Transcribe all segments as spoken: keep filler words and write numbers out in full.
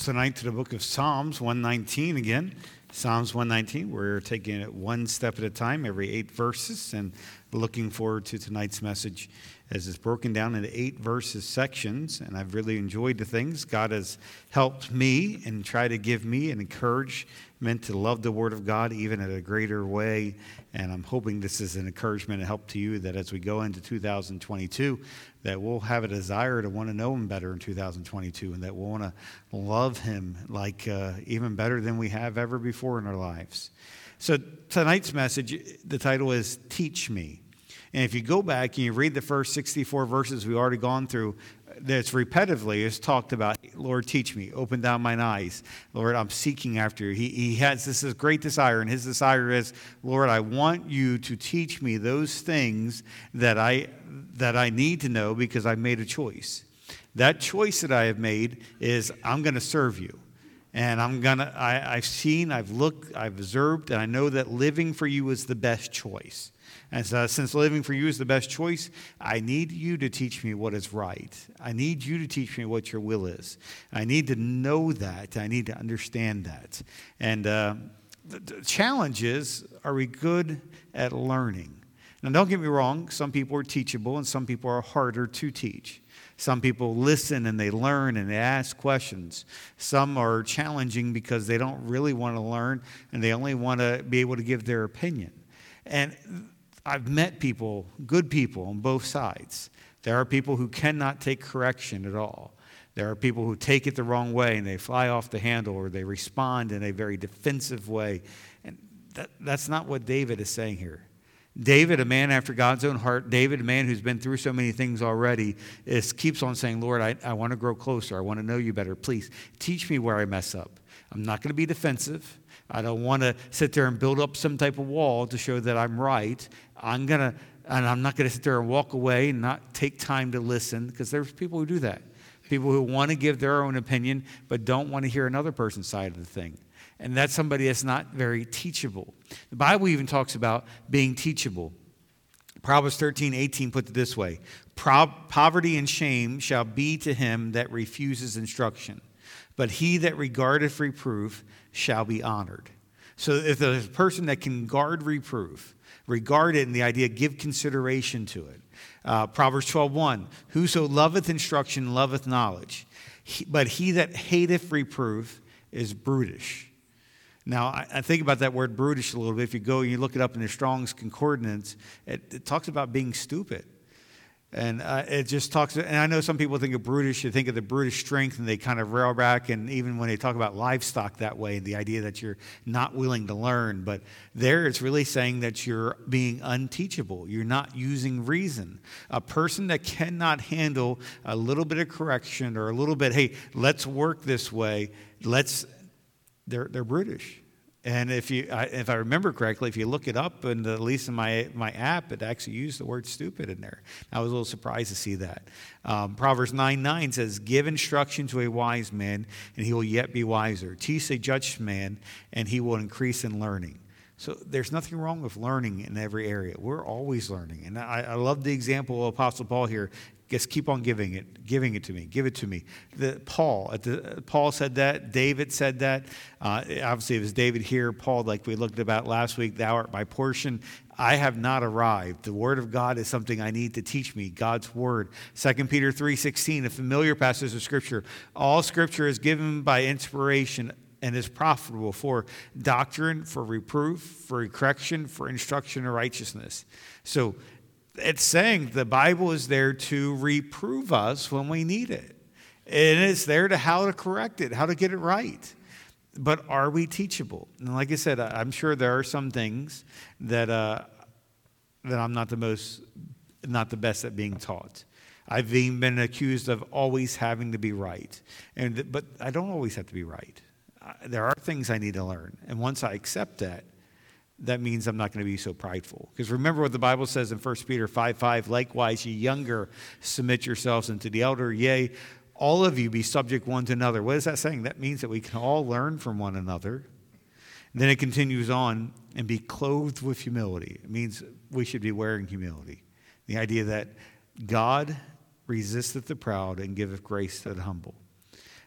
tonight to the book of Psalms one nineteen again. Psalms one nineteen, we're taking it one step at a time, every eight verses, and looking forward to tonight's message as it's broken down into eight verses sections, and I've really enjoyed the things. God has helped me and tried to give me an encouragement to love the Word of God even in a greater way, and I'm hoping this is an encouragement and help to you that as we go into two thousand twenty-two, that we'll have a desire to want to know Him better in two thousand twenty-two, and that we'll want to love Him like uh, even better than we have ever before in our lives. So tonight's message, the title is Teach Me. And if you go back and you read the first sixty-four verses we've already gone through, that's repetitively is talked about, Lord, teach me, open down mine eyes. Lord, I'm seeking after you. He, he has this is great desire, and his desire is, Lord, I want you to teach me those things that I that I need to know because I've made a choice. That choice that I have made is I'm going to serve you. And I'm gonna I, I've seen, I've looked, I've observed, and I know that living for you is the best choice. And so since living for you is the best choice, I need you to teach me what is right. I need you to teach me what your will is. I need to know that. I need to understand that. And uh, the, the challenge is, are we good at learning? Now, don't get me wrong. Some people are teachable, and some people are harder to teach. Some people listen and they learn and they ask questions. Some are challenging because they don't really want to learn and they only want to be able to give their opinion. And I've met people, good people on both sides. There are people who cannot take correction at all. There are people who take it the wrong way and they fly off the handle or they respond in a very defensive way. And that, that's not what David is saying here. David, a man after God's own heart, David, a man who's been through so many things already, is, keeps on saying, Lord, I, I want to grow closer. I want to know you better. Please teach me where I mess up. I'm not going to be defensive. I don't want to sit there and build up some type of wall to show that I'm right. I'm going to, and I'm not going to sit there and walk away and not take time to listen, because there's people who do that. People who want to give their own opinion but don't want to hear another person's side of the thing. And that's somebody that's not very teachable. The Bible even talks about being teachable. Proverbs thirteen eighteen put it this way: Pro- poverty and shame shall be to him that refuses instruction, but he that regardeth reproof shall be honored. So if there's a person that can guard reproof, regard it in the idea, give consideration to it. Uh, Proverbs twelve one, whoso loveth instruction loveth knowledge, he, but he that hateth reproof is brutish. Now, I, I think about that word brutish a little bit. If you go and you look it up in the Strong's Concordance, it, it talks about being stupid. And uh, it just talks, and I know some people think of brutish, they think of the brutish strength, and they kind of rail back, and even when they talk about livestock that way, the idea that you're not willing to learn. But there it's really saying that you're being unteachable. You're not using reason. A person that cannot handle a little bit of correction or a little bit, hey, let's work this way, let's, they're, they're brutish. And if you, I, if I remember correctly, if you look it up, and at least in my my app, it actually used the word stupid in there. I was a little surprised to see that. Um, Proverbs nine nine says, give instruction to a wise man, and he will yet be wiser. Teach a just man, and he will increase in learning. So there's nothing wrong with learning in every area. We're always learning. And I, I love the example of Apostle Paul here. Just keep on giving it, giving it to me. Give it to me. The, Paul, the, Paul said that. David said that. Uh, obviously, it was David here. Paul, like we looked about last week, thou art my portion. I have not arrived. The word of God is something I need to teach me, God's word. Second Peter three sixteen, a familiar passage of Scripture. All Scripture is given by inspiration and is profitable for doctrine, for reproof, for correction, for instruction in righteousness. So it's saying the Bible is there to reprove us when we need it. And it's there to how to correct it, how to get it right. But are we teachable? And like I said, I'm sure there are some things that uh, that I'm not the most, not the best at being taught. I've even been accused of always having to be right. And but I don't always have to be right. There are things I need to learn. And once I accept that, that means I'm not going to be so prideful. Because remember what the Bible says in First Peter five five, likewise, ye younger, submit yourselves unto the elder. Yea, all of you be subject one to another. What is that saying? That means that we can all learn from one another. And then it continues on, and be clothed with humility. It means we should be wearing humility. The idea that God resisteth the proud and giveth grace to the humble. So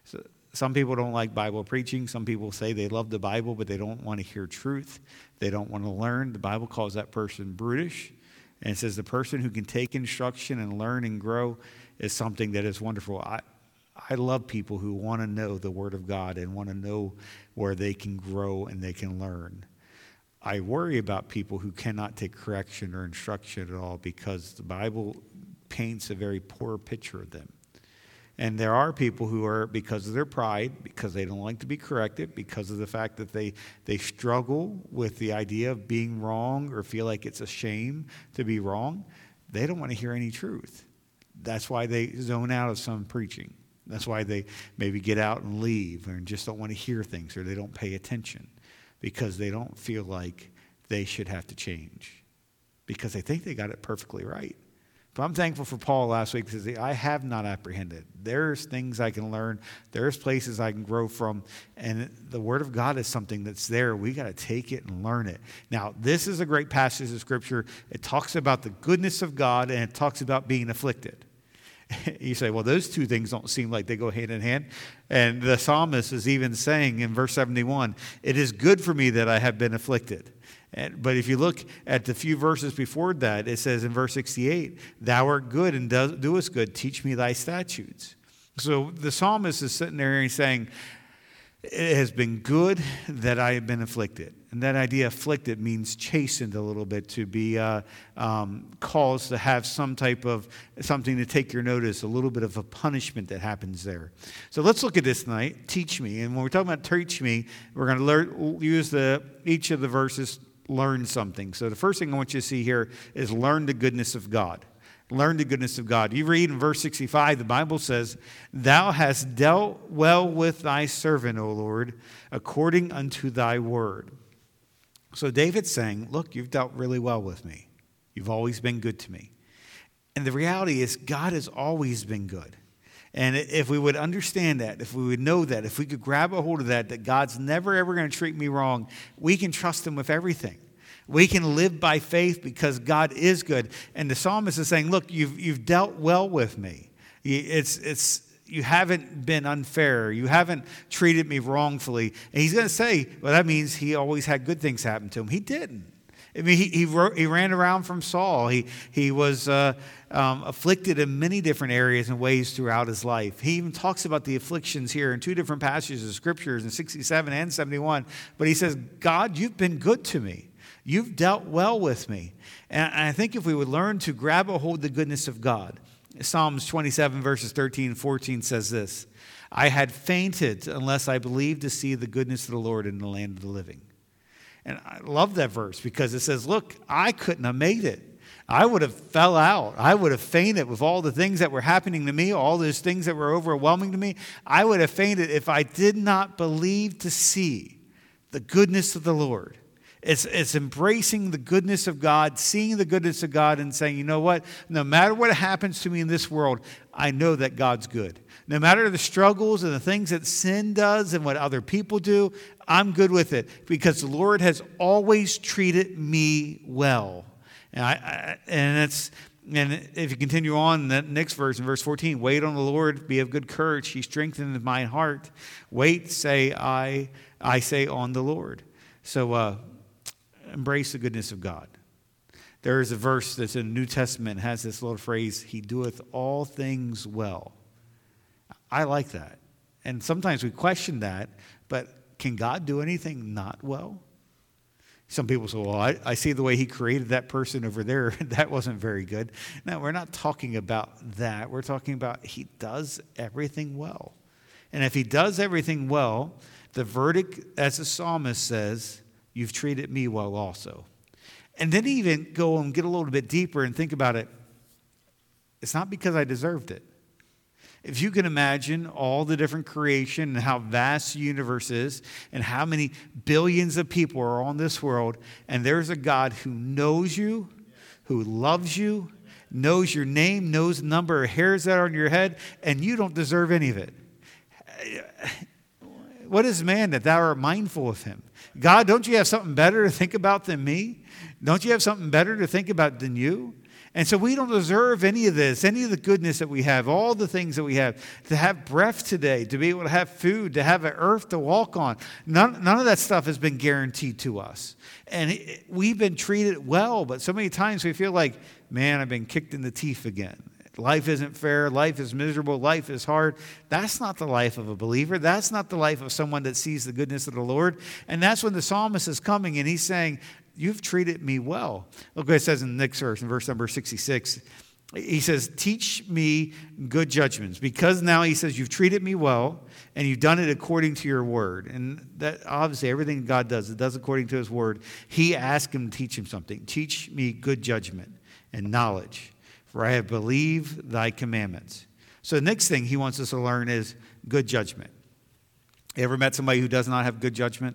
Some people don't like Bible preaching. Some people say they love the Bible, but they don't want to hear truth. They don't want to learn. The Bible calls that person brutish. And it says the person who can take instruction and learn and grow is something that is wonderful. I, I love people who want to know the Word of God and want to know where they can grow and they can learn. I worry about people who cannot take correction or instruction at all because the Bible paints a very poor picture of them. And there are people who are, because of their pride, because they don't like to be corrected, because of the fact that they, they struggle with the idea of being wrong or feel like it's a shame to be wrong, they don't want to hear any truth. That's why they zone out of some preaching. That's why they maybe get out and leave or just don't want to hear things or they don't pay attention because they don't feel like they should have to change because they think they got it perfectly right. But I'm thankful for Paul last week because I have not apprehended. There's things I can learn. There's places I can grow from. And the Word of God is something that's there. We got to take it and learn it. Now, this is a great passage of Scripture. It talks about the goodness of God and it talks about being afflicted. You say, well, those two things don't seem like they go hand in hand. And the psalmist is even saying in verse seventy-one, it is good for me that I have been afflicted. And, but if you look at the few verses before that, it says in verse sixty-eight, thou art good and do, doest good. Teach me thy statutes. So the psalmist is sitting there and he's saying, it has been good that I have been afflicted. And that idea, afflicted, means chastened a little bit, to be uh, um, caused to have some type of, something to take your notice, a little bit of a punishment that happens there. So let's look at this tonight, teach me. And when we're talking about teach me, we're going to learn, use the each of the verses, learn something. So the first thing I want you to see here is learn the goodness of God. Learn the goodness of God. You read in verse sixty-five, the Bible says, thou hast dealt well with thy servant, O Lord, according unto thy word. So David's saying, look, you've dealt really well with me. You've always been good to me. And the reality is God has always been good. And if we would understand that, if we would know that, if we could grab a hold of that, that God's never, ever going to treat me wrong, we can trust him with everything. We can live by faith because God is good. And the psalmist is saying, look, you've, you've dealt well with me. It's, it's, you haven't been unfair. You haven't treated me wrongfully. And he's going to say, well, that means he always had good things happen to him. He didn't. I mean, he he, wrote, he ran around from Saul. He he was uh, um, afflicted in many different areas and ways throughout his life. He even talks about the afflictions here in two different passages of Scriptures in sixty-seven and seventy-one. But he says, God, you've been good to me. You've dealt well with me. And I think if we would learn to grab a hold of the goodness of God, Psalms twenty-seven verses thirteen and fourteen says this, I had fainted unless I believed to see the goodness of the Lord in the land of the living. And I love that verse because it says, look, I couldn't have made it. I would have fell out. I would have fainted with all the things that were happening to me, all those things that were overwhelming to me. I would have fainted if I did not believe to see the goodness of the Lord. It's, it's embracing the goodness of God, seeing the goodness of God and saying, you know what? No matter what happens to me in this world, I know that God's good. No matter the struggles and the things that sin does and what other people do, I'm good with it because the Lord has always treated me well. And, I, I, and it's and if you continue on, that next verse, in verse fourteen, wait on the Lord, be of good courage. He strengthened my heart. Wait, say I, I say on the Lord. So uh, embrace the goodness of God. There is a verse that's in the New Testament, has this little phrase, he doeth all things well. I like that. And sometimes we question that, but can God do anything not well? Some people say, well, I, I see the way he created that person over there. That wasn't very good. No, we're not talking about that. We're talking about he does everything well. And if he does everything well, the verdict, as the psalmist says, you've treated me well also. And then even go and get a little bit deeper and think about it. It's not because I deserved it. If you can imagine all the different creation and how vast the universe is and how many billions of people are on this world, and there's a God who knows you, who loves you, knows your name, knows the number of hairs that are on your head, and you don't deserve any of it. What is man that thou art mindful of him? God, don't you have something better to think about than me? Don't you have something better to think about than you? And so we don't deserve any of this, any of the goodness that we have, all the things that we have, to have breath today, to be able to have food, to have an earth to walk on. None, none of that stuff has been guaranteed to us. And it, we've been treated well, but so many times we feel like, man, I've been kicked in the teeth again. Life isn't fair. Life is miserable. Life is hard. That's not the life of a believer. That's not the life of someone that sees the goodness of the Lord. And that's when the psalmist is coming and he's saying, you've treated me well. Look what it says in the next verse, in verse number sixty-six. He says, teach me good judgments. Because now he says, you've treated me well and you've done it according to your word. And that obviously everything God does, it does according to his word. He asked him to teach him something. Teach me good judgment and knowledge, for I have believed thy commandments. So the next thing he wants us to learn is good judgment. You ever met somebody who does not have good judgment?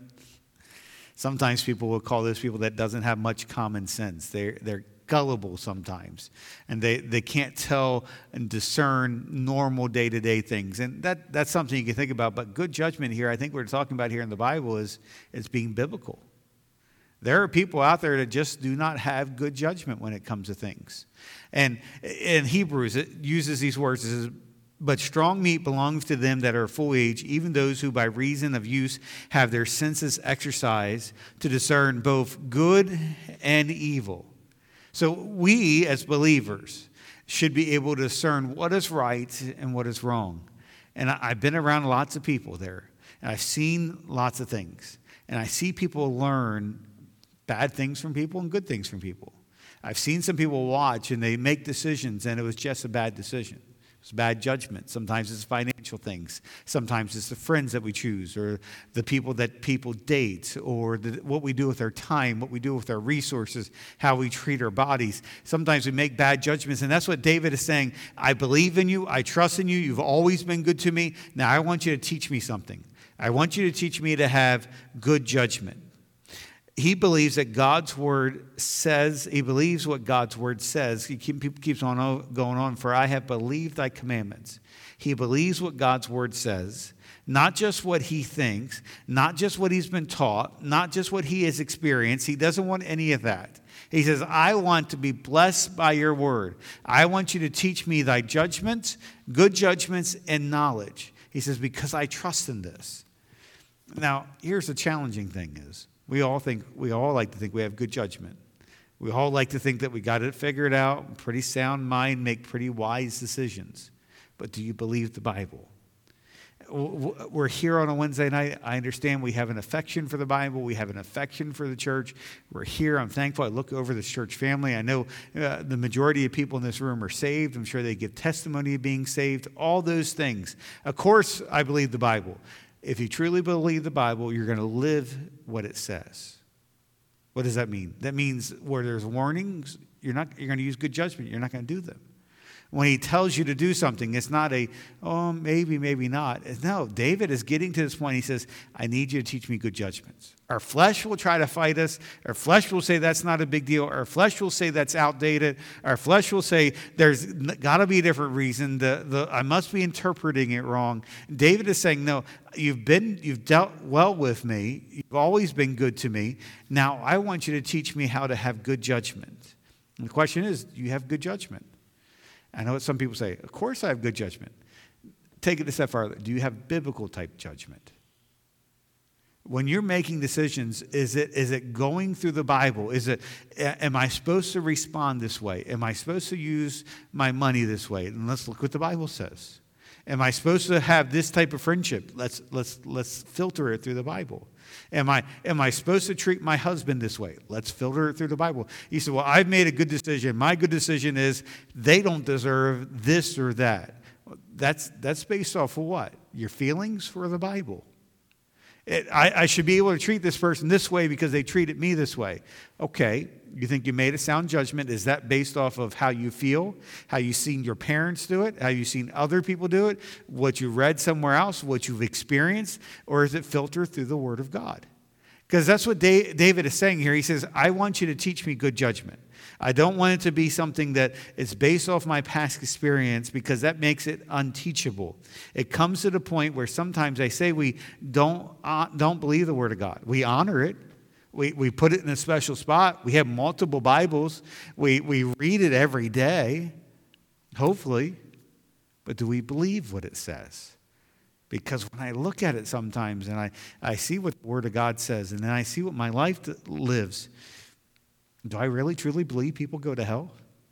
Sometimes people will call those people that doesn't have much common sense. They're, they're gullible sometimes. And they, they can't tell and discern normal day-to-day things. And that, that's something you can think about. But good judgment here, I think we're talking about here in the Bible, is, is being biblical. There are people out there that just do not have good judgment when it comes to things. And in Hebrews, it uses these words. It says, but strong meat belongs to them that are full age, even those who by reason of use have their senses exercised to discern both good and evil. So we as believers should be able to discern what is right and what is wrong. And I've been around lots of people there, and I've seen lots of things. And I see people learn bad things from people and good things from people. I've seen some people watch and they make decisions and it was just a bad decision. It's bad judgment. Sometimes it's financial things. Sometimes it's the friends that we choose or the people that people date or the, what we do with our time, what we do with our resources, how we treat our bodies. Sometimes we make bad judgments, and that's what David is saying. I believe in you. I trust in you. You've always been good to me. Now I want you to teach me something. I want you to teach me to have good judgment. He believes that God's word says, he believes what God's word says. He keep, keeps on going on, for I have believed thy commandments. He believes what God's word says, not just what he thinks, not just what he's been taught, not just what he has experienced. He doesn't want any of that. He says, I want to be blessed by your word. I want you to teach me thy judgments, good judgments, and knowledge. He says, because I trust in this. Now, here's the challenging thing is, We all think we all like to think we have good judgment. We all like to think that we got it figured out, pretty sound mind, make pretty wise decisions. But do you believe the Bible? We're here on a Wednesday night. I understand we have an affection for the Bible. We have an affection for the church. We're here. I'm thankful. I look over this church family. I know uh, the majority of people in this room are saved. I'm sure they give testimony of being saved. All those things. Of course, I believe the Bible. If you truly believe the Bible, you're going to live what it says. What does that mean? That means where there's warnings, you're not you're going to use good judgment. You're not going to do them. When he tells you to do something, it's not a, oh, maybe, maybe not. No, David is getting to this point. He says, I need you to teach me good judgments. Our flesh will try to fight us. Our flesh will say that's not a big deal. Our flesh will say that's outdated. Our flesh will say there's got to be a different reason. The, the, I must be interpreting it wrong. David is saying, no, you've been, you've dealt well with me. You've always been good to me. Now I want you to teach me how to have good judgment. And the question is, do you have good judgment? I know what some people say, of course I have good judgment. Take it a step farther. Do you have biblical type judgment? When you're making decisions, is it is it going through the Bible? Is it, am I supposed to respond this way? Am I supposed to use my money this way? And let's look what the Bible says. Am I supposed to have this type of friendship? Let's let's let's filter it through the Bible. Am I am I supposed to treat my husband this way? Let's filter it through the Bible. He said, well, I've made a good decision. My good decision is they don't deserve this or that. That's that's based off of what? Your feelings or the Bible? It, I, I should be able to treat this person this way because they treated me this way. Okay, you think you made a sound judgment. Is that based off of how you feel, how you've seen your parents do it, how you've seen other people do it, what you read somewhere else, what you've experienced, or is it filtered through the Word of God? Because that's what David is saying here. He says, I want you to teach me good judgment. I don't want it to be something that is based off my past experience because that makes it unteachable. It comes to the point where sometimes I say we don't, uh, don't believe the Word of God. We honor it. We, we put it in a special spot. We have multiple Bibles. We, we read it every day, hopefully. But do we believe what it says? Because when I look at it sometimes and I, I see what the Word of God says and then I see what my life lives, do I really truly believe people go to hell?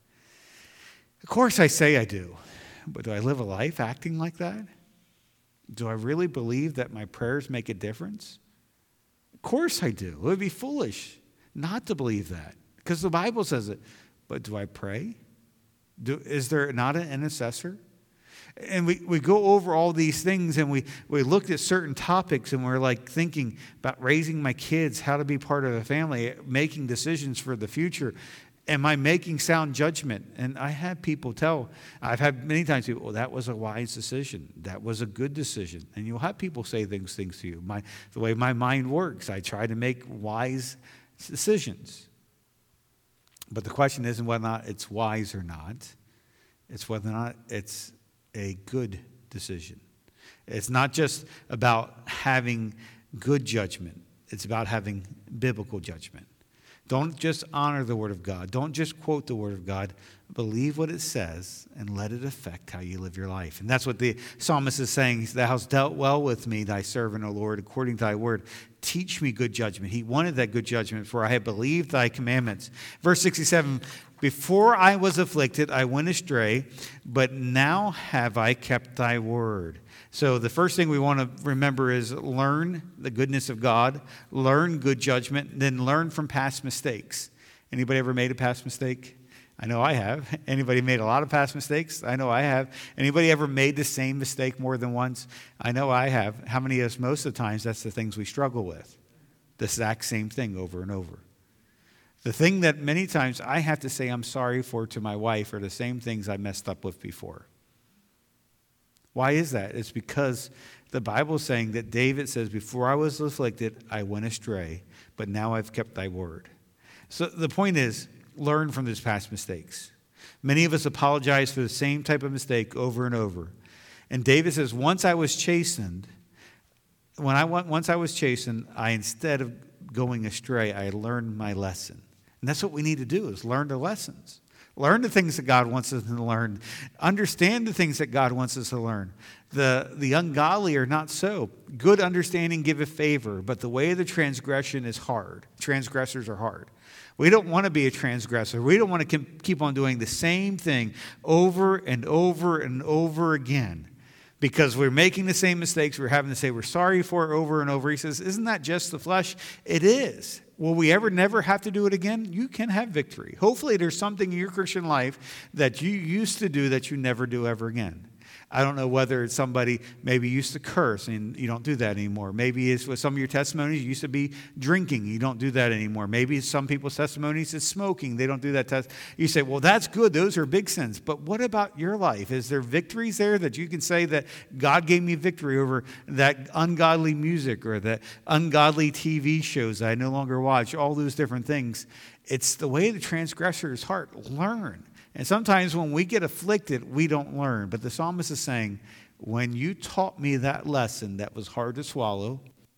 Of course I say I do. But do I live a life acting like that? Do I really believe that my prayers make a difference? Of course I do. It would be foolish not to believe that because the Bible says it. But do I pray? Do, is there not an intercessor? And we, we go over all these things and we, we looked at certain topics and we're like thinking about raising my kids, how to be part of a family, making decisions for the future. Am I making sound judgment? And I had people tell, I've had many times people, well, that was a wise decision. That was a good decision. And you'll have people say things, things to you. My, the way my mind works, I try to make wise decisions. But the question isn't whether or not it's wise or not. It's whether or not it's a good decision. It's not just about having good judgment. It's about having biblical judgment. Don't just honor the Word of God. Don't just quote the Word of God. Believe what it says and let it affect how you live your life. And that's what the psalmist is saying. Thou hast dealt well with me, thy servant, O Lord, according to thy word. Teach me good judgment. He wanted that good judgment, for I have believed thy commandments. Verse sixty-seven, before I was afflicted, I went astray, but now have I kept thy word. So the first thing we want to remember is learn the goodness of God, learn good judgment, then learn from past mistakes. Anybody ever made a past mistake? I know I have. Anybody made a lot of past mistakes? I know I have. Anybody ever made the same mistake more than once? I know I have. How many of us, most of the times, that's the things we struggle with. The exact same thing over and over. The thing that many times I have to say I'm sorry for to my wife are the same things I messed up with before. Why is that? It's because the Bible is saying that David says, before I was afflicted, I went astray, but now I've kept thy word. So the point is, learn from those past mistakes. Many of us apologize for the same type of mistake over and over. And David says, once I was chastened, when I went, once I was chastened, I, instead of going astray, I learned my lesson. And that's what we need to do, is learn the lessons. Learn the things that God wants us to learn. Understand the things that God wants us to learn. The, the ungodly are not so. Good understanding giveth favor, but the way of the transgression is hard. Transgressors are hard. We don't want to be a transgressor. We don't want to keep on doing the same thing over and over and over again because we're making the same mistakes. We're having to say we're sorry for it over and over. He says, isn't that just the flesh? It is. Will we ever never have to do it again? You can have victory. Hopefully there's something in your Christian life that you used to do that you never do ever again. I don't know whether it's somebody maybe used to curse and you don't do that anymore. Maybe it's with some of your testimonies, you used to be drinking. You don't do that anymore. Maybe some people's testimonies is smoking. They don't do that. Test- you say, well, that's good. Those are big sins. But what about your life? Is there victories there that you can say that God gave me victory over that ungodly music or that ungodly T V shows that I no longer watch, all those different things? It's the way the transgressor's heart. Learn. And sometimes when we get afflicted, we don't learn. But the psalmist is saying, when you taught me that lesson that was hard to swallow,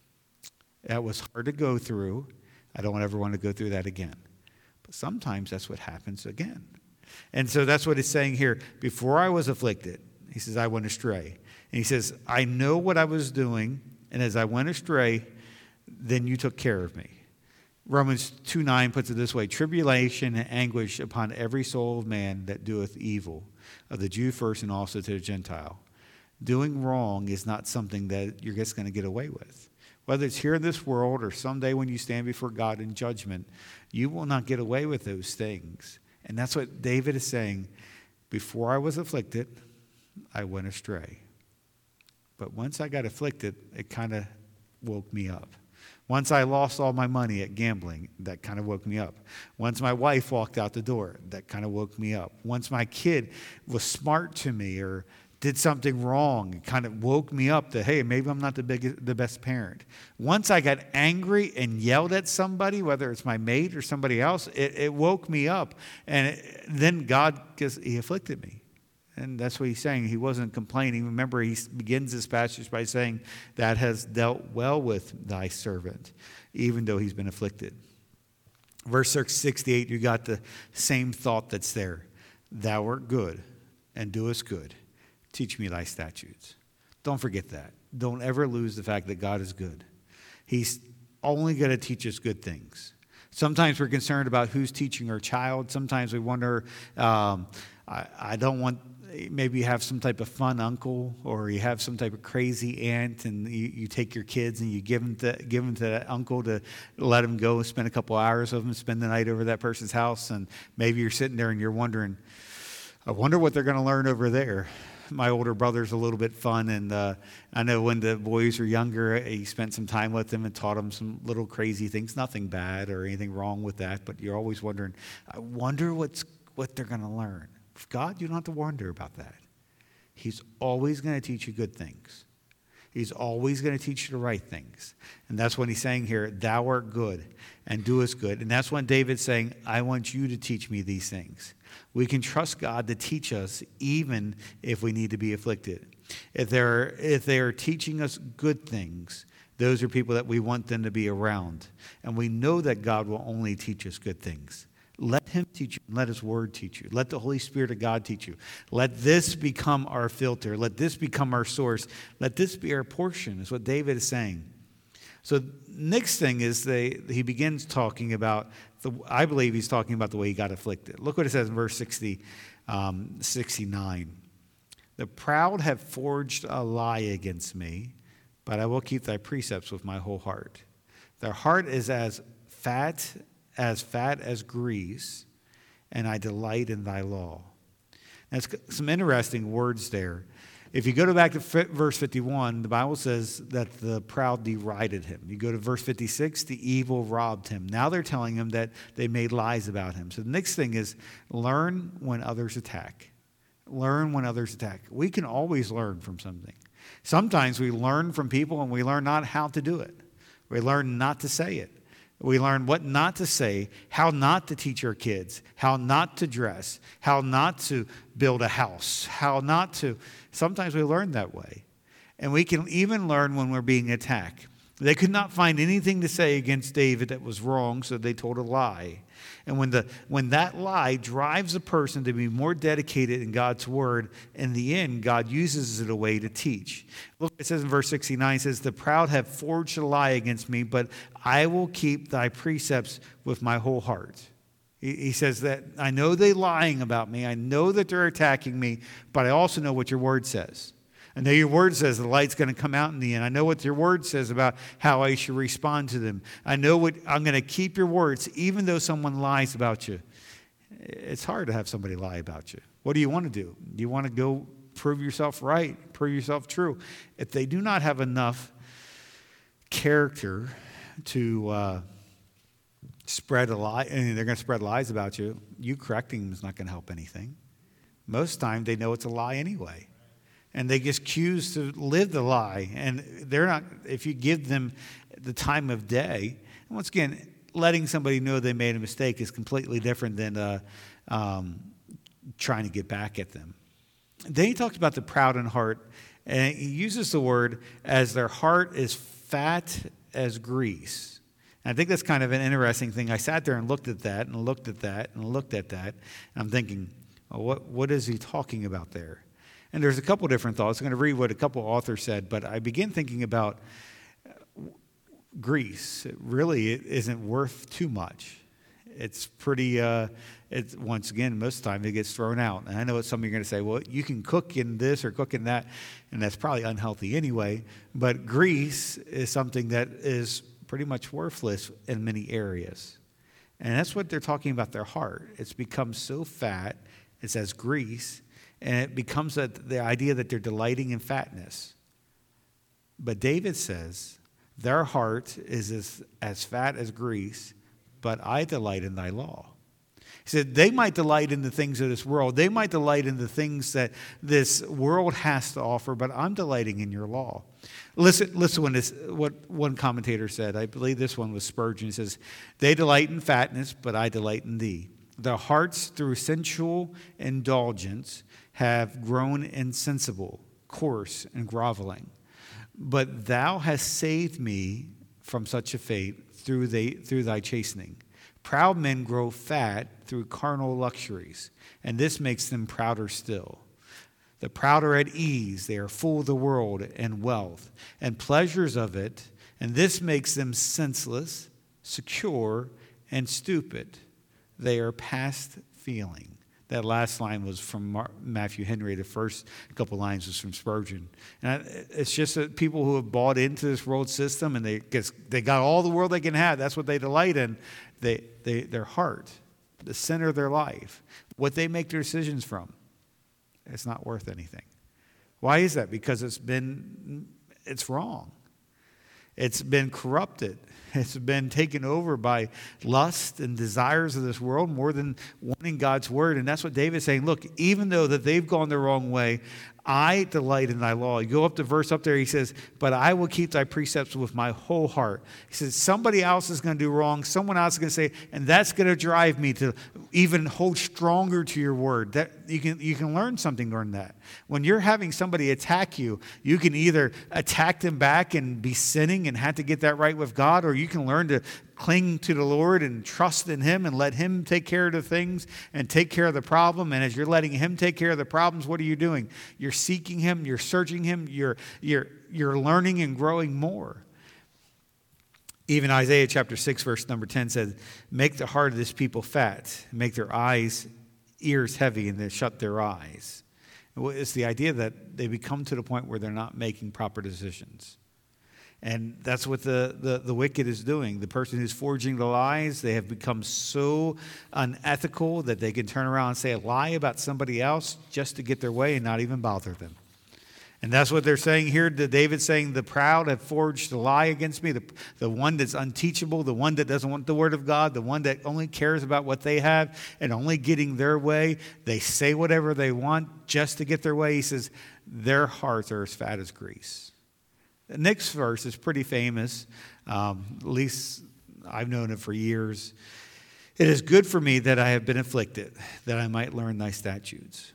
that was hard to go through, I don't ever want to go through that again. But sometimes that's what happens again. And so that's what it's saying here. Before I was afflicted, he says, I went astray. And he says, I know what I was doing, and as I went astray, then you took care of me. Romans two nine puts it this way, tribulation and anguish upon every soul of man that doeth evil, of the Jew first and also to the Gentile. Doing wrong is not something that you're just going to get away with. Whether it's here in this world or someday when you stand before God in judgment, you will not get away with those things. And that's what David is saying. Before I was afflicted, I went astray. But once I got afflicted, it kind of woke me up. Once I lost all my money at gambling, that kind of woke me up. Once my wife walked out the door, that kind of woke me up. Once my kid was smart to me or did something wrong, it kind of woke me up that, hey, maybe I'm not the biggest, the best parent. Once I got angry and yelled at somebody, whether it's my mate or somebody else, it, it woke me up. And it, then God, because he afflicted me. And that's what he's saying. He wasn't complaining. Remember, he begins this passage by saying, that has dealt well with thy servant, even though he's been afflicted. Verse sixty-eight, you got the same thought that's there. Thou art good, and doest good. Teach me thy statutes. Don't forget that. Don't ever lose the fact that God is good. He's only going to teach us good things. Sometimes we're concerned about who's teaching our child. Sometimes we wonder, um, I, I don't want, maybe you have some type of fun uncle, or you have some type of crazy aunt, and you, you take your kids and you give them to give them to that uncle to let them go and spend a couple hours with them, spend the night over that person's house, and maybe you're sitting there and you're wondering, I wonder what they're going to learn over there. My older brother's a little bit fun, and uh, I know when the boys were younger, he spent some time with them and taught them some little crazy things. Nothing bad or anything wrong with that, but you're always wondering, I wonder what's what they're going to learn. With God, you don't have to wonder about that. He's always going to teach you good things. He's always going to teach you the right things. And that's what he's saying here, thou art good and doest good. And that's when David's saying, I want you to teach me these things. We can trust God to teach us even if we need to be afflicted. If they're, if they are teaching us good things, those are people that we want them to be around. And we know that God will only teach us good things. Let him teach you. Let his word teach you. Let the Holy Spirit of God teach you. Let this become our filter. Let this become our source. Let this be our portion, is what David is saying. So next thing is they, he begins talking about, the, I believe he's talking about the way he got afflicted. Look what it says in verse sixty, um, sixty-nine. The proud have forged a lie against me, but I will keep thy precepts with my whole heart. Their heart is as fat as fat as grease, and I delight in thy law. That's some interesting words there. If you go to back to verse fifty-one, the Bible says that the proud derided him. You go to verse fifty-six, the evil robbed him. Now they're telling him that they made lies about him. So the next thing is learn when others attack. Learn when others attack. We can always learn from something. Sometimes we learn from people and we learn not how to do it. We learn not to say it. We learn what not to say, how not to teach our kids, how not to dress, how not to build a house, how not to. Sometimes we learn that way. And we can even learn when we're being attacked. They could not find anything to say against David that was wrong, so they told a lie. And when the when that lie drives a person to be more dedicated in God's word, in the end, God uses it a way to teach. Look, it says in verse sixty-nine, it says, the proud have forged a lie against me, but I will keep thy precepts with my whole heart. He, he says that I know they're lying about me. I know that they're attacking me, but I also know what your word says. I know your word says the light's going to come out in the end. I know what your word says about how I should respond to them. I know what I'm going to keep your words, even though someone lies about you. It's hard to have somebody lie about you. What do you want to do? Do you want to go prove yourself right, prove yourself true? If they do not have enough character to uh, spread a lie, and they're going to spread lies about you, you correcting them is not going to help anything. Most time they know it's a lie anyway. And they just choose to live the lie. And they're not, if you give them the time of day, and once again, letting somebody know they made a mistake is completely different than uh, um, trying to get back at them. Then he talks about the proud in heart, and he uses the word as their heart is fat as grease. And I think that's kind of an interesting thing. I sat there and looked at that and looked at that and looked at that. And I'm thinking, well, what what is he talking about there? And there's a couple different thoughts. I'm going to read what a couple authors said, but I begin thinking about grease. It really it isn't worth too much. It's pretty, uh, it's once again, most of the time it gets thrown out. And I know what some of you are going to say, well, you can cook in this or cook in that, and that's probably unhealthy anyway. But grease is something that is pretty much worthless in many areas. And that's what they're talking about their heart. It's become so fat, it's as grease, and it becomes a, the idea that they're delighting in fatness. But David says, their heart is as, as fat as grease, but I delight in thy law. He said they might delight in the things of this world. They might delight in the things that this world has to offer, but I'm delighting in your law. Listen, listen when this, what one commentator said. I believe this one was Spurgeon. He says, they delight in fatness, but I delight in thee. The hearts through sensual indulgence have grown insensible, coarse, and groveling. But thou hast saved me from such a fate through, they, through thy chastening. Proud men grow fat through carnal luxuries, and this makes them prouder still. The proud are at ease, they are full of the world and wealth, and pleasures of it, and this makes them senseless, secure, and stupid. They are past feeling. That last line was from Matthew Henry. The first couple lines was from Spurgeon. And it's just that people who have bought into this world system and they guess they got all the world they can have. That's what they delight in. They, they, their heart, the center of their life, what they make their decisions from, it's not worth anything. Why is that? Because it's been, it's wrong. It's been corrupted. It's been taken over by lust and desires of this world more than wanting God's word. And that's what David's saying. Look, even though that they've gone the wrong way, I delight in thy law. You go up to verse up there, he says, but I will keep thy precepts with my whole heart. He says, somebody else is going to do wrong. Someone else is going to say, and that's going to drive me to even hold stronger to your word. That you can, you can learn something during that. When you're having somebody attack you, you can either attack them back and be sinning and have to get that right with God, or you can learn to cling to the Lord and trust in him and let him take care of the things and take care of the problem. And as you're letting him take care of the problems, what are you doing? You're seeking him, you're searching him, you're, you're, you're learning and growing more. Even Isaiah chapter six, verse number ten says, make the heart of this people fat, make their eyes, ears heavy, and they shut their eyes. It's the idea that they become to the point where they're not making proper decisions. And that's what the, the, the wicked is doing. The person who's forging the lies, they have become so unethical that they can turn around and say a lie about somebody else just to get their way and not even bother them. And that's what they're saying here. David's saying the proud have forged a lie against me, the, the one that's unteachable, the one that doesn't want the word of God, the one that only cares about what they have and only getting their way. They say whatever they want just to get their way. He says their hearts are as fat as grease. The next verse is pretty famous. Um, at least I've known it for years. It is good for me that I have been afflicted, that I might learn thy statutes.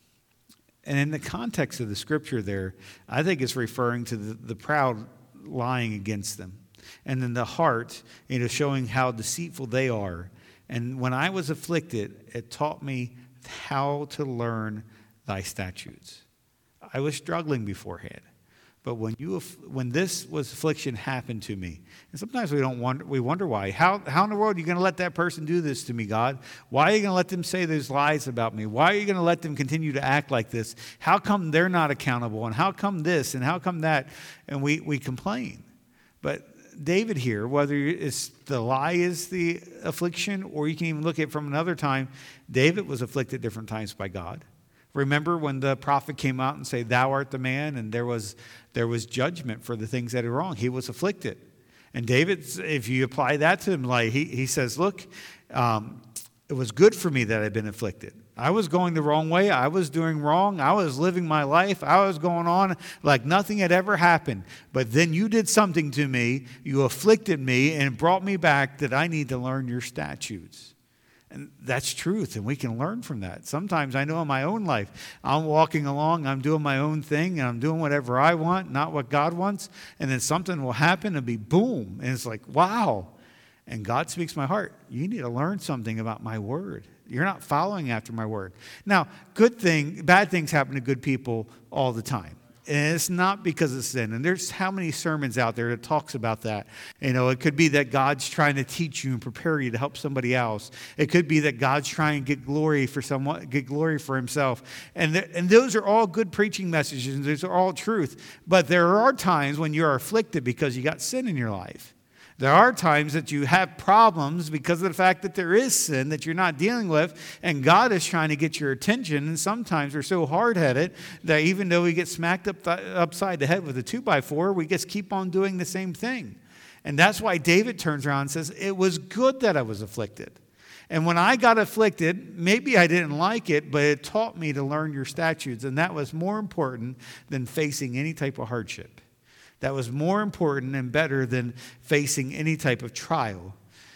And in the context of the scripture there, I think it's referring to the, the proud lying against them. And then the heart, you know, showing how deceitful they are. And when I was afflicted, it taught me how to learn thy statutes. I was struggling beforehand. But when you, when this was affliction happened to me, and sometimes we don't wonder, we wonder why. How, how in the world are you going to let that person do this to me, God? Why are you going to let them say those lies about me? Why are you going to let them continue to act like this? How come they're not accountable? And how come this? And how come that? And we, we complain. But David here, whether it's the lie is the affliction, or you can even look at it from another time, David was afflicted different times by God. Remember when the prophet came out and said, thou art the man, and there was there was judgment for the things that are wrong. He was afflicted. And David, if you apply that to him, like he, he says, look, um, it was good for me that I've been afflicted. I was going the wrong way. I was doing wrong. I was living my life. I was going on like nothing had ever happened. But then you did something to me. You afflicted me and brought me back that I need to learn your statutes. And that's truth, and we can learn from that. Sometimes I know in my own life, I'm walking along, I'm doing my own thing, and I'm doing whatever I want, not what God wants, and then something will happen and be boom, and it's like, wow. And God speaks to my heart. You need to learn something about my word. You're not following after my word. Now, good thing, bad things happen to good people all the time. And it's not because of sin. And there's how many sermons out there that talks about that. You know, it could be that God's trying to teach you and prepare you to help somebody else. It could be that God's trying to get glory for someone, get glory for himself. And, th- and those are all good preaching messages. And those are all truth. But there are times when you're afflicted because you got sin in your life. There are times that you have problems because of the fact that there is sin that you're not dealing with, and God is trying to get your attention. And sometimes we're so hard-headed that even though we get smacked up th- upside the head with a two by four, we just keep on doing the same thing. And that's why David turns around and says, it was good that I was afflicted. And when I got afflicted, maybe I didn't like it, but it taught me to learn your statutes. And that was more important than facing any type of hardship. That was more important and better than facing any type of trial.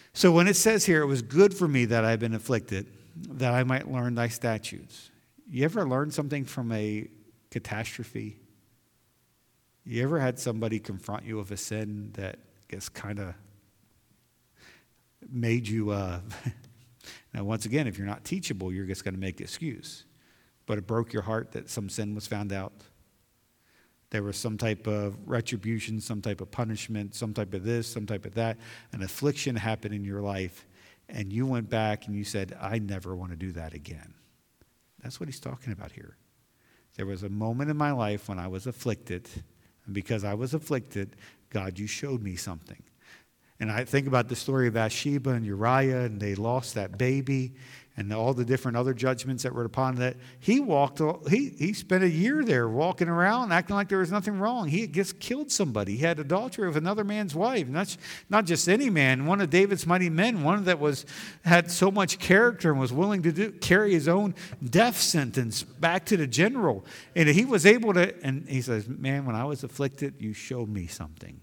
So when it says here, it was good for me that I've been afflicted, that I might learn thy statutes. You ever learned something from a catastrophe? You ever had somebody confront you with a sin that gets kind of made you, uh, now once again, if you're not teachable, you're just going to make excuse. But it broke your heart that some sin was found out. There was some type of retribution, some type of punishment, some type of this, some type of that. An affliction happened in your life, and you went back and you said, I never want to do that again. That's what he's talking about here. There was a moment in my life when I was afflicted, and because I was afflicted, God, you showed me something. And I think about the story of Bathsheba and Uriah, and they lost that baby, and all the different other judgments that were upon that. He walked, he, he spent a year there walking around, acting like there was nothing wrong. He had just killed somebody. He had adultery with another man's wife. Not, not just any man, one of David's mighty men, one that was had so much character and was willing to do, carry his own death sentence back to the general. And he was able to, and he says, man, when I was afflicted, you showed me something.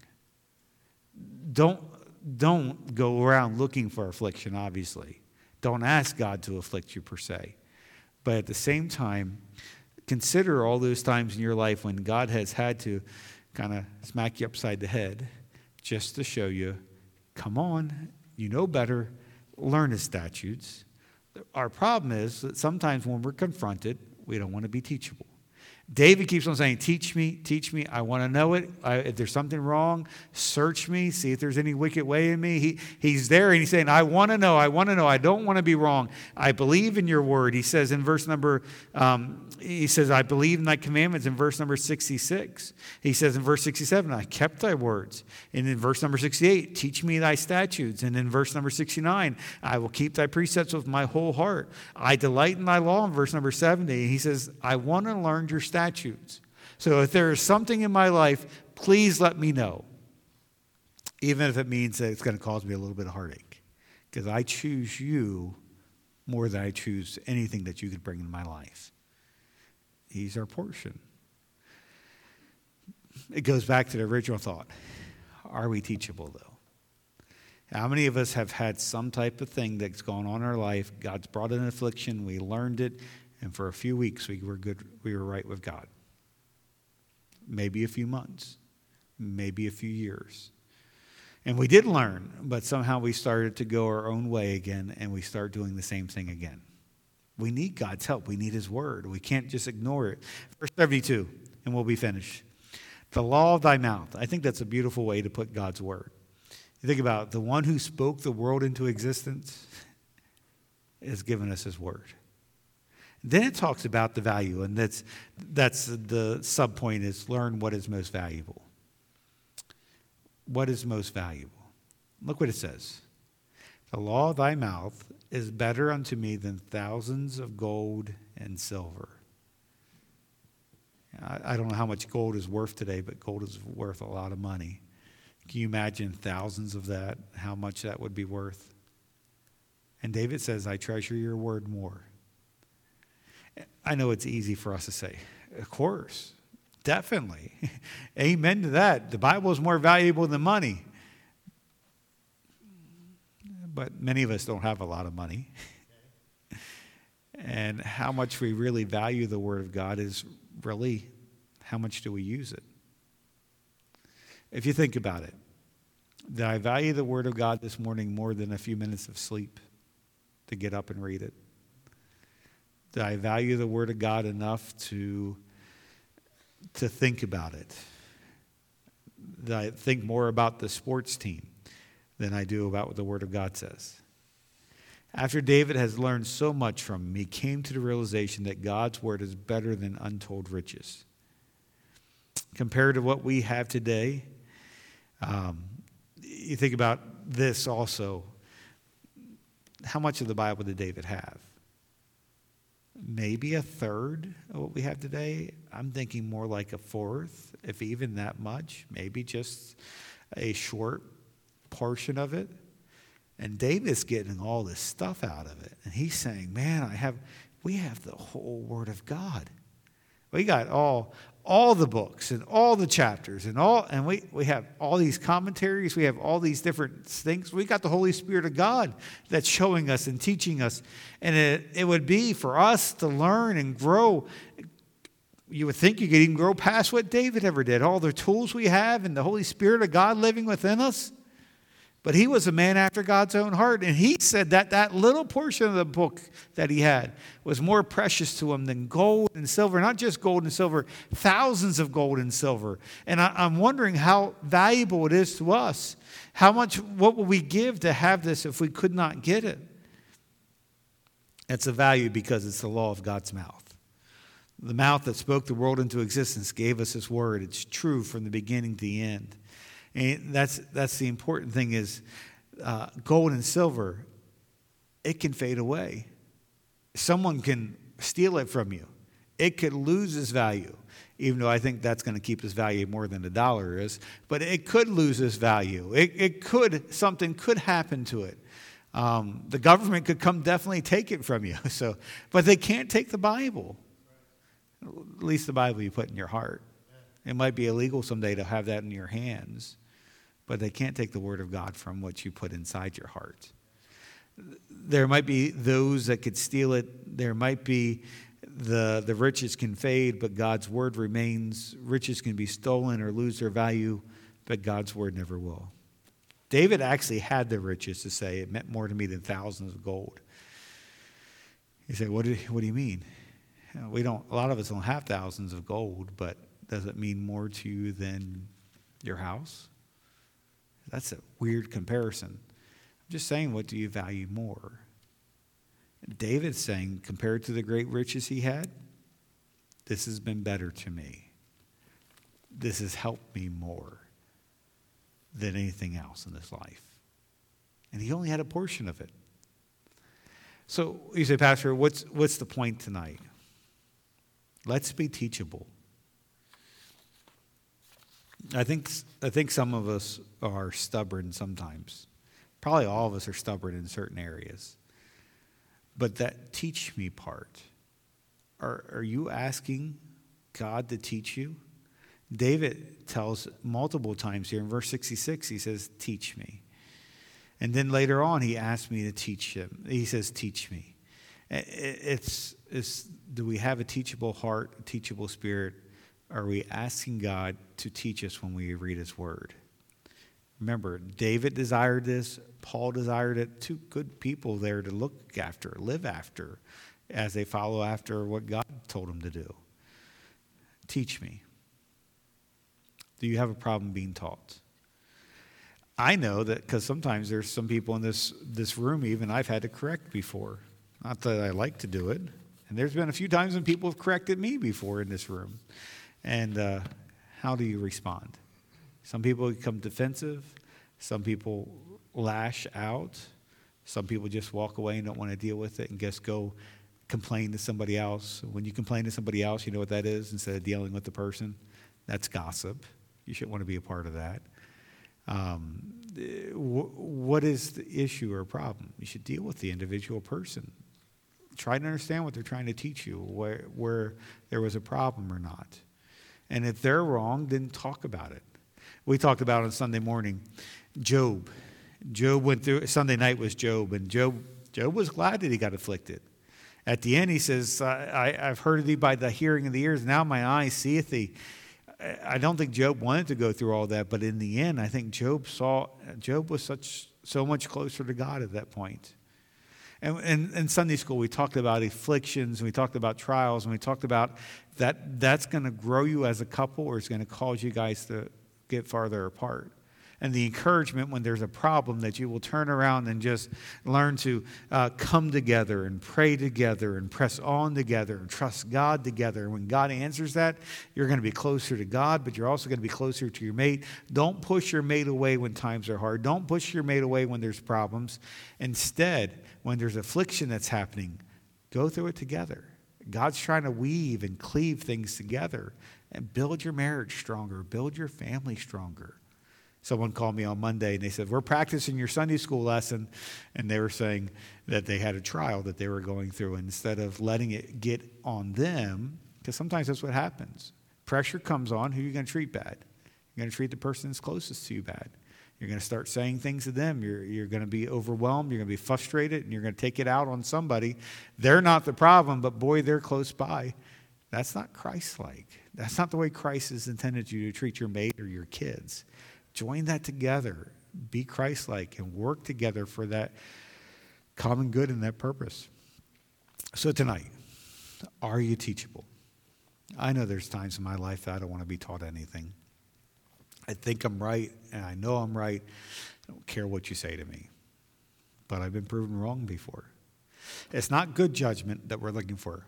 Don't, don't go around looking for affliction, obviously. Don't ask God to afflict you per se. But at the same time, consider all those times in your life when God has had to kind of smack you upside the head just to show you, come on, you know better, learn his statutes. Our problem is that sometimes when we're confronted, we don't want to be teachable. David keeps on saying, teach me, teach me. I want to know it. I, if there's something wrong, search me, see if there's any wicked way in me. He, he's there and he's saying, I want to know. I want to know. I don't want to be wrong. I believe in your word. He says in verse number, um, he says, I believe in thy commandments in verse number sixty-six. He says in verse sixty-seven, I kept thy words. And in verse number sixty-eight, teach me thy statutes. And in verse number sixty-nine, I will keep thy precepts with my whole heart. I delight in thy law in verse number seventy. He says, I want to learn your statutes. So if there is something in my life, please let me know. Even if it means that it's going to cause me a little bit of heartache. Because I choose you more than I choose anything that you could bring into my life. He's our portion. It goes back to the original thought. Are we teachable, though? How many of us have had some type of thing that's gone on in our life? God's brought an affliction. We learned it. And for a few weeks, we were good. We were right with God. Maybe a few months. Maybe a few years. And we did learn, but somehow we started to go our own way again, and we start doing the same thing again. We need God's help. We need his word. We can't just ignore it. Verse seventy-two, and we'll be finished. The law of thy mouth. I think that's a beautiful way to put God's word. You think about it, the one who spoke the world into existence has given us his word. Then it talks about the value, and that's that's the subpoint is learn what is most valuable. What is most valuable? Look what it says. The law of thy mouth is better unto me than thousands of gold and silver. I, I don't know how much gold is worth today, but gold is worth a lot of money. Can you imagine thousands of that, how much that would be worth? And David says, I treasure your word more. I know it's easy for us to say, of course, definitely. Amen to that. The Bible is more valuable than money. But many of us don't have a lot of money. And how much we really value the Word of God is really how much do we use it? If you think about it, did I value the Word of God this morning more than a few minutes of sleep to get up and read it? Did I value the Word of God enough to, to think about it? Did I think more about the sports team than I do about what the Word of God says? After David has learned so much from him, he came to the realization that God's Word is better than untold riches. Compared to what we have today, um, you think about this also. How much of the Bible did David have? Maybe a third of what we have today. I'm thinking more like a fourth, if even that much. Maybe just a short portion of it. And David's getting all this stuff out of it. And he's saying, man, I have, we have the whole Word of God. We got all, all the books and all the chapters and all, and we, we have all these commentaries. We have all these different things. We got the Holy Spirit of God that's showing us and teaching us. And it, it would be for us to learn and grow. You would think you could even grow past what David ever did. All the tools we have and the Holy Spirit of God living within us. But he was a man after God's own heart. And he said that that little portion of the book that he had was more precious to him than gold and silver. Not just gold and silver, thousands of gold and silver. And I, I'm wondering how valuable it is to us. How much, what would we give to have this if we could not get it? It's a value because it's the law of God's mouth. The mouth that spoke the world into existence gave us his word. It's true from the beginning to the end. And that's that's the important thing is uh, gold and silver, it can fade away. Someone can steal it from you. It could lose its value, even though I think that's going to keep its value more than a dollar is. But it could lose its value. It, it could, something could happen to it. Um, the government could come definitely take it from you. So, but they can't take the Bible. At least the Bible you put in your heart. It might be illegal someday to have that in your hands. But they can't take the word of God from what you put inside your heart. There might be those that could steal it. There might be the, the riches can fade, but God's word remains. Riches can be stolen or lose their value, but God's word never will. David actually had the riches to say, it meant more to me than thousands of gold. He said, what do, what do you mean? We don't, a lot of us don't have thousands of gold, but does it mean more to you than your house? That's a weird comparison. I'm just saying, what do you value more? David's saying, compared to the great riches he had, this has been better to me. This has helped me more than anything else in this life. And he only had a portion of it. So you say, Pastor, what's, what's the point tonight? Let's be teachable. I think I think some of us are stubborn sometimes. Probably all of us are stubborn in certain areas. But that teach me part, are, are you asking God to teach you? David tells multiple times here in verse sixty-six, he says, teach me. And then later on, he asked me to teach him. He says, teach me. It's, it's do we have a teachable heart, a teachable spirit? Are we asking God to teach us when we read his word? Remember, David desired this. Paul desired it. Two good people there to look after, live after, as they follow after what God told them to do. Teach me. Do you have a problem being taught? I know that because sometimes there's some people in this, this room even I've had to correct before. Not that I like to do it. And there's been a few times when people have corrected me before in this room. And uh, how do you respond? Some people become defensive. Some people lash out. Some people just walk away and don't want to deal with it and just go complain to somebody else. When you complain to somebody else, you know what that is? Instead of dealing with the person, that's gossip. You shouldn't want to be a part of that. Um, what is the issue or problem? You should deal with the individual person. Try to understand what they're trying to teach you, where, where there was a problem or not. And if they're wrong, then talk about it. We talked about on Sunday morning, Job. Job went through, Sunday night was Job, and Job, Job was glad that he got afflicted. At the end, he says, I, I, I've heard of thee by the hearing of the ears, now my eyes seeth thee. I don't think Job wanted to go through all that, but in the end, I think Job saw, Job was such so much closer to God at that point. And in Sunday school, we talked about afflictions, and we talked about trials, and we talked about that that's going to grow you as a couple, or it's going to cause you guys to get farther apart. And the encouragement when there's a problem that you will turn around and just learn to uh, come together and pray together and press on together and trust God together. And when God answers that, you're going to be closer to God, but you're also going to be closer to your mate. Don't push your mate away when times are hard. Don't push your mate away when there's problems. Instead, when there's affliction that's happening, go through it together. God's trying to weave and cleave things together and build your marriage stronger, build your family stronger. Someone called me on Monday and they said, we're practicing your Sunday school lesson. And they were saying that they had a trial that they were going through. And instead of letting it get on them, because sometimes that's what happens. Pressure comes on, who are you going to treat bad? You're going to treat the person that's closest to you bad. You're going to start saying things to them. You're, you're going to be overwhelmed. You're going to be frustrated, and you're going to take it out on somebody. They're not the problem, but boy, they're close by. That's not Christ-like. That's not the way Christ has intended you to treat your mate or your kids. Join that together. Be Christ-like and work together for that common good and that purpose. So tonight, are you teachable? I know there's times in my life that I don't want to be taught anything. I think I'm right, and I know I'm right. I don't care what you say to me. But I've been proven wrong before. It's not good judgment that we're looking for.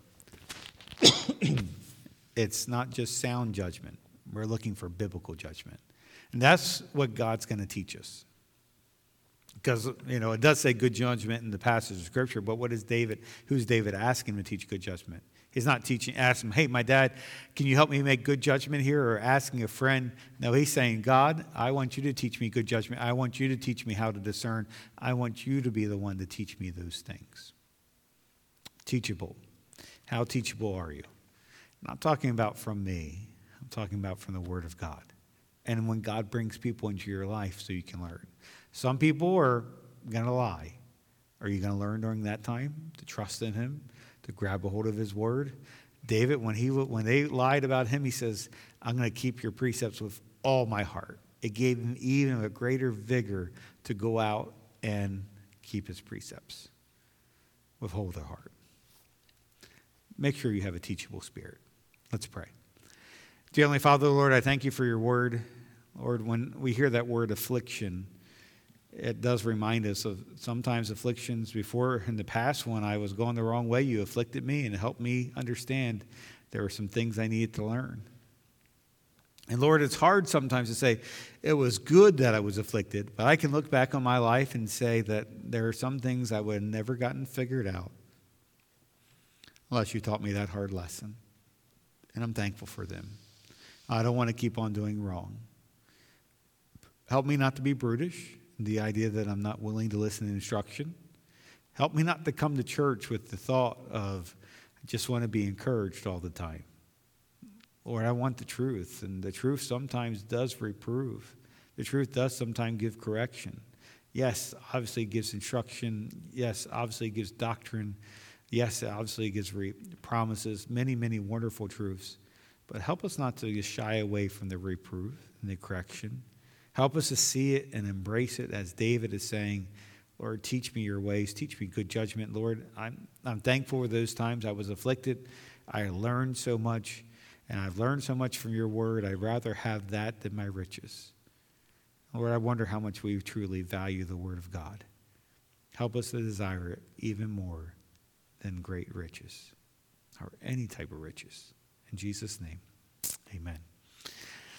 It's not just sound judgment. We're looking for biblical judgment. And that's what God's going to teach us. Because, you know, it does say good judgment in the passage of Scripture, but what is David, who's David asking him to teach good judgment? He's not teaching, asking him, hey, my dad, can you help me make good judgment here? Or asking a friend. No, he's saying, God, I want you to teach me good judgment. I want you to teach me how to discern. I want you to be the one to teach me those things. Teachable. How teachable are you? I'm not talking about from me. I'm talking about from the Word of God. And when God brings people into your life so you can learn. Some people are going to lie. Are you going to learn during that time to trust in Him? To grab a hold of His word. David, when he when they lied about him, he says, I'm going to keep your precepts with all my heart. It gave him even a greater vigor to go out and keep his precepts with whole their heart. Make sure you have a teachable spirit. Let's pray. Dear Heavenly Father, Lord, I thank you for your word. Lord, when we hear that word affliction, it does remind us of sometimes afflictions before in the past when I was going the wrong way. You afflicted me and helped me understand there were some things I needed to learn. And Lord, it's hard sometimes to say it was good that I was afflicted, but I can look back on my life and say that there are some things I would have never gotten figured out unless you taught me that hard lesson. And I'm thankful for them. I don't want to keep on doing wrong. Help me not to be brutish. The idea that I'm not willing to listen to instruction. Help me not to come to church with the thought of, I just want to be encouraged all the time. Lord, I want the truth, and the truth sometimes does reprove. The truth does sometimes give correction. Yes, obviously it gives instruction. Yes, obviously it gives doctrine. Yes, obviously it gives re- promises, many, many wonderful truths. But help us not to just shy away from the reproof and the correction. Help us to see it and embrace it as David is saying, Lord, teach me your ways. Teach me good judgment. Lord, I'm, I'm thankful for those times I was afflicted. I learned so much, and I've learned so much from your word. I'd rather have that than my riches. Lord, I wonder how much we truly value the word of God. Help us to desire it even more than great riches or any type of riches. In Jesus' name, amen.